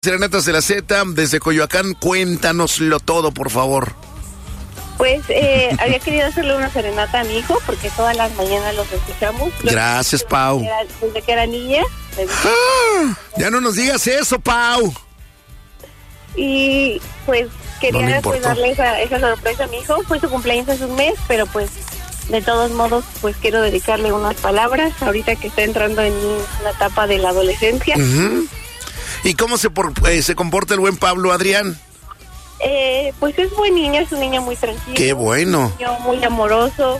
Serenatas de la Z, desde Coyoacán, cuéntanoslo todo, por favor. Pues había querido hacerle una serenata a mi hijo, porque todas las mañanas los escuchamos. Gracias, Pau. Desde que era niña. Ya no nos digas eso, Pau. Y pues quería No pues, darle esa sorpresa a mi hijo. Fue su cumpleaños hace un mes, pero pues de todos modos pues quiero dedicarle unas palabras ahorita que está entrando en la etapa de la adolescencia. ¿Y cómo se comporta el buen Pablo, Adrián? Pues es buen niño, es un niño muy tranquilo. ¡Qué bueno! Un niño muy amoroso.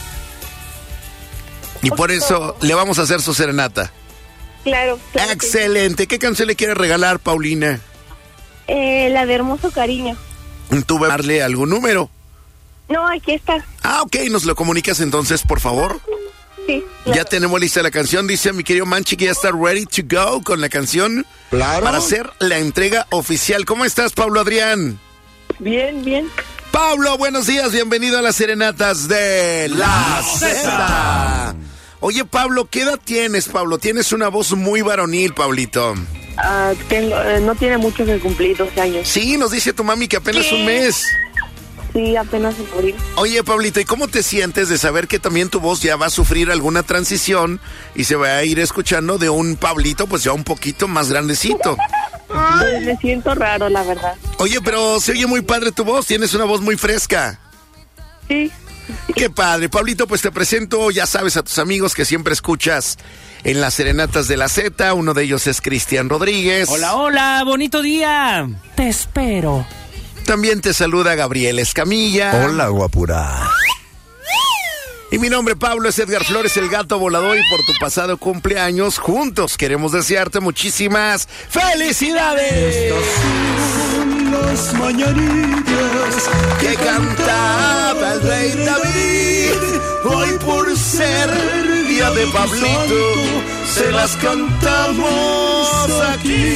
Y por eso le vamos a hacer su serenata. Claro. Excelente. ¿Qué canción le quieres regalar, Paulina? La de Hermoso Cariño. ¿Tú vas a darle algún número? No, aquí está. Ah, ok. ¿Nos lo comunicas entonces, por favor? Sí, claro. Ya tenemos lista la canción. Dice mi querido Manchi que ya está ready to go con la canción. Claro. Para hacer la entrega oficial. ¿Cómo estás, Pablo Adrián? Bien, bien. Pablo, buenos días. Bienvenido a las Serenatas de la Z. Oye, Pablo, ¿qué edad tienes, Pablo? Tienes una voz muy varonil, Pablito. No tiene mucho que cumplir, 12 años. Sí, nos dice tu mami que apenas un mes. Sí, apenas en abril. Oye, Pablito, ¿y cómo te sientes de saber que también tu voz ya va a sufrir alguna transición y se va a ir escuchando de un Pablito, pues ya un poquito más grandecito? Pues me siento raro, la verdad. Oye, pero se oye muy padre tu voz, tienes una voz muy fresca. Sí. Qué padre, Pablito, pues te presento, ya sabes, a tus amigos que siempre escuchas en las Serenatas de la Z. Uno de ellos es Cristian Rodríguez. Hola, hola, bonito día. Te espero. También te saluda Gabriel Escamilla. Hola, guapura. Y mi nombre, Pablo, es Edgar Flores, el gato volador, y por tu pasado cumpleaños, juntos queremos desearte muchísimas felicidades. Estas son las mañanitas Que cantaba el rey David, hoy por ser día de Pablito, se las cantamos aquí.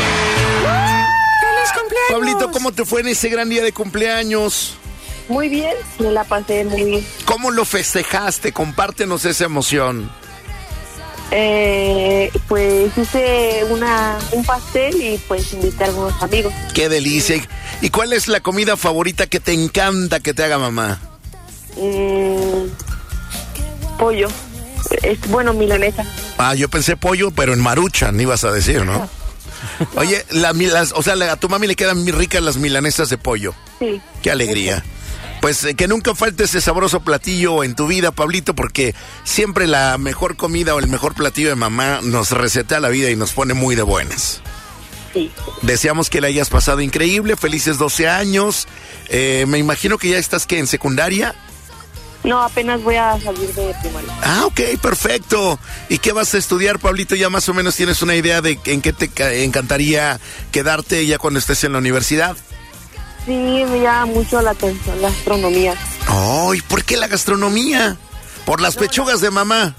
Pablito, ¿cómo te fue en ese gran día de cumpleaños? Muy bien, me la pasé muy bien. ¿Cómo lo festejaste? Compártenos esa emoción. Pues hice un pastel y pues invité a algunos amigos. ¡Qué delicia! ¿Y cuál es la comida favorita que te encanta que te haga mamá? Pollo. Bueno, milanesa. Ah, yo pensé pollo, pero en Maruchan ibas a decir, ¿no? Oye, a tu mami le quedan muy ricas las milanesas de pollo. Sí. ¡Qué alegría! Pues que nunca falte ese sabroso platillo en tu vida, Pablito, porque siempre la mejor comida o el mejor platillo de mamá nos resetea la vida y nos pone muy de buenas. Sí. Deseamos que la hayas pasado increíble, felices 12 años. Me imagino que ya estás, ¿qué, en secundaria? No, apenas voy a salir de primaria. Ah, ok, perfecto. ¿Y qué vas a estudiar, Pablito? ¿Ya más o menos tienes una idea de en qué te encantaría quedarte ya cuando estés en la universidad? Sí, me llama mucho la atención la astronomía. Ay, ¿por qué la gastronomía? Por las pechugas de mamá.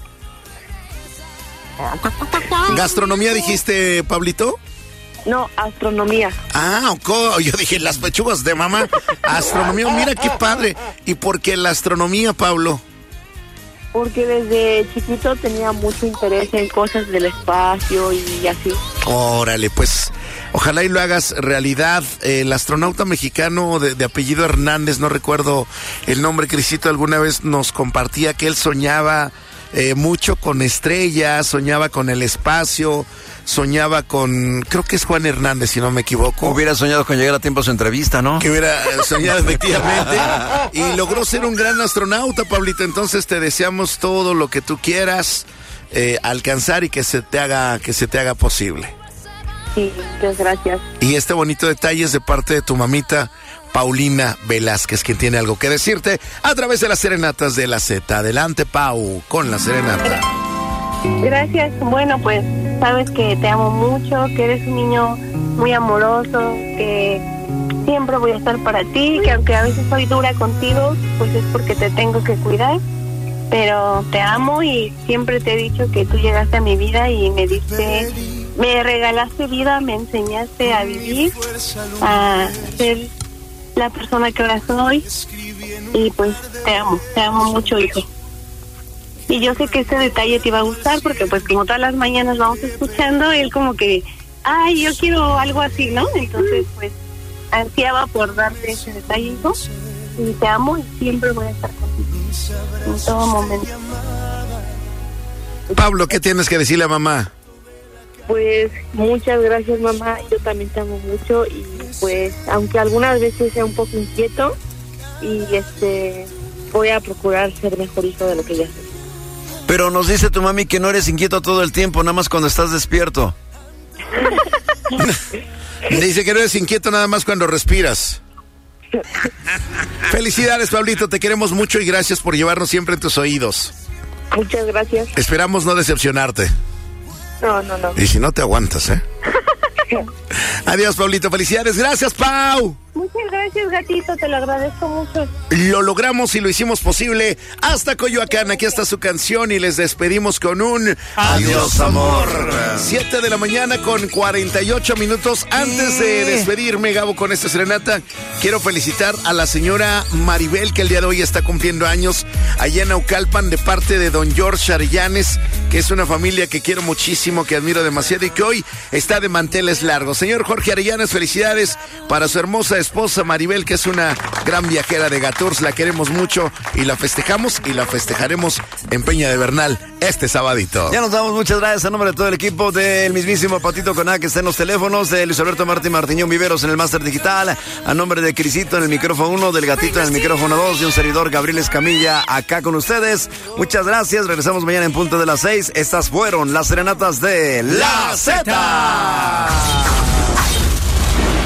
¿Gastronomía dijiste, Pablito? No, astronomía. Ah, ok. Yo dije las pechugas de mamá. Astronomía, mira qué padre. ¿Y por qué la astronomía, Pablo? Porque desde chiquito tenía mucho interés en cosas del espacio y así. Órale, pues ojalá y lo hagas realidad. El astronauta mexicano de apellido Hernández, no recuerdo el nombre, Crisito, alguna vez nos compartía que él soñaba mucho con estrellas, soñaba con el espacio, soñaba con, creo que es Juan Hernández, si no me equivoco. Hubiera soñado con llegar a tiempo a su entrevista, ¿no? Que hubiera soñado efectivamente y logró ser un gran astronauta, Pablito. Entonces te deseamos todo lo que tú quieras alcanzar y que se te haga posible. Sí, muchas gracias. Y este bonito detalle es de parte de tu mamita Paulina Velázquez, quien tiene algo que decirte a través de las Serenatas de la Z. Adelante, Pau, con la serenata. Gracias. Bueno, pues sabes que te amo mucho, que eres un niño muy amoroso, que siempre voy a estar para ti, que aunque a veces soy dura contigo, pues es porque te tengo que cuidar, pero te amo y siempre te he dicho que tú llegaste a mi vida y me regalaste vida, me enseñaste a vivir, a ser la persona que ahora soy y pues te amo mucho, hijo. Y yo sé que este detalle te iba a gustar porque pues como todas las mañanas vamos escuchando, él como que ay, yo quiero algo así, ¿no? Entonces, pues, ansiaba por darte ese detalle, hijo. Y te amo y siempre voy a estar contigo, en todo momento. Pablo, ¿qué tienes que decirle a mamá? Pues muchas gracias, mamá. Yo también te amo mucho y pues aunque algunas veces sea un poco inquieto y voy a procurar ser mejor hijo de lo que ya soy. Pero nos dice tu mami que no eres inquieto todo el tiempo, nada más cuando estás despierto. Dice que no eres inquieto nada más cuando respiras. Felicidades, Pablito, te queremos mucho y gracias por llevarnos siempre en tus oídos. Muchas gracias. Esperamos no decepcionarte. No. Y si no te aguantas, Adiós, Pablito, felicidades. Gracias, Pau. Muchas gracias, gatito, te lo agradezco mucho. Lo logramos y lo hicimos posible. Hasta Coyoacán, aquí está su canción y les despedimos con un adiós, amor. 7 de la mañana con 48 minutos. Antes de despedirme, Gabo, con esta serenata, quiero felicitar a la señora Maribel, que el día de hoy está cumpliendo años allá en Naucalpan, de parte de don George Arellanes, que es una familia que quiero muchísimo, que admiro demasiado y que hoy está de manteles largos. Señor Jorge Arellanes, felicidades para su hermosa esposa Maribel, que es una gran viajera de Gatours. La queremos mucho y la festejamos y la festejaremos en Peña de Bernal este sabadito. Ya nos damos, muchas gracias a nombre de todo el equipo del mismísimo Patito Coná, que está en los teléfonos, de Luis Alberto Martiñón Viveros en el máster digital, a nombre de Crisito en el micrófono 1, del Gatito en el micrófono 2 y un servidor Gabriel Escamilla acá con ustedes. Muchas gracias, regresamos mañana en punto de las 6. Estas fueron las serenatas de La Z.